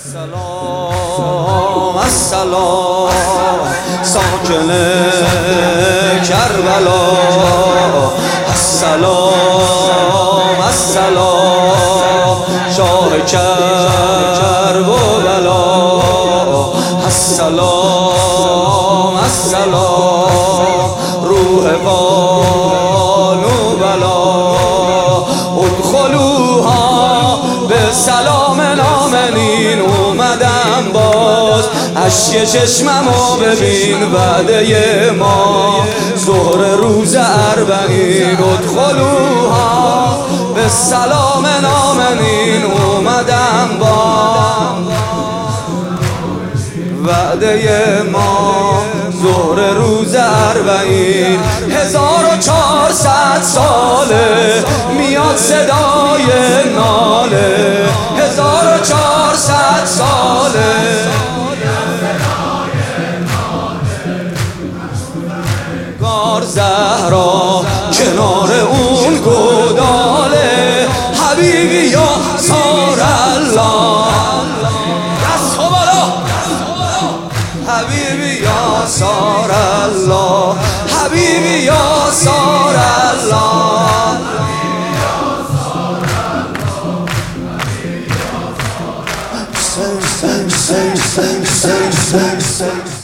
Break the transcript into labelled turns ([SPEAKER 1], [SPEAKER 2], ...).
[SPEAKER 1] السلام السلام ساکن کربلا، السلام السلام شاه کرب و بلا، السلام السلام روح بانو بلا، ادخلوها به سلام آمنین. اومدم باز اشک چشممو ببین، وعده ما ظهر روز اربعین. ادخلوها به سلام آمنین. اومدم باز وعده ما ظهر روز اربعین. 1400 ساله میاد صدای ناله، 1400 ساله گار زهرا کنار اون گوداله، حبیبی یا سار الله، دست و بالا حبیبی یا سار الله، حبیبی یا سار الله. Say